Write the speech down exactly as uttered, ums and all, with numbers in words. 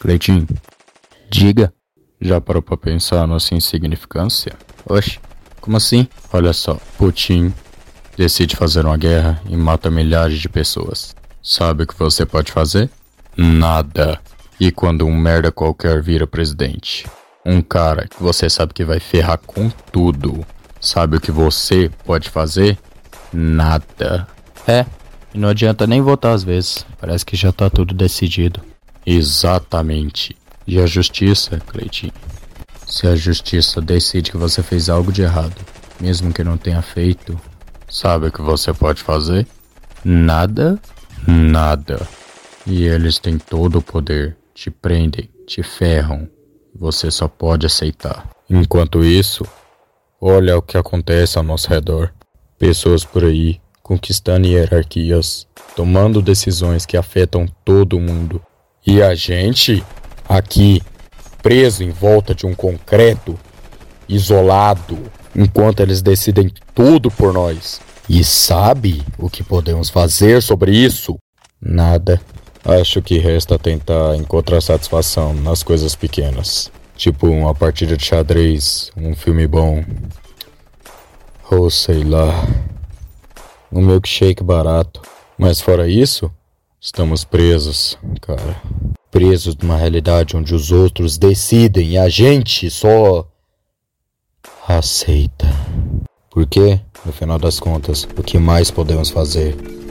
Cleitinho, diga. Já parou pra pensar na sua insignificância? Oxe, como assim? Olha só, Putin decide fazer uma guerra e mata milhares de pessoas. Sabe o que você pode fazer? Nada. E quando um merda qualquer vira presidente? Um cara que você sabe que vai ferrar com tudo. Sabe o que você pode fazer? Nada. É, e não adianta nem votar às vezes. Parece que já tá tudo decidido. Exatamente. E a justiça, Cleitinho? Se a justiça decide que você fez algo de errado, mesmo que não tenha feito, sabe o que você pode fazer? Nada? Nada. E eles têm todo o poder. Te prendem, te ferram. Você só pode aceitar. Enquanto isso, olha o que acontece ao nosso redor. Pessoas por aí conquistando hierarquias, tomando decisões que afetam todo mundo. E a gente, aqui, preso em volta de um concreto, isolado, enquanto eles decidem tudo por nós. E sabe o que podemos fazer sobre isso? Nada. Acho que resta tentar encontrar satisfação nas coisas pequenas. Tipo uma partida de xadrez, um filme bom. Ou sei lá, um milkshake barato. Mas fora isso, estamos presos, cara. Presos numa realidade onde os outros decidem e a gente só aceita. Porque, no final das contas, o que mais podemos fazer?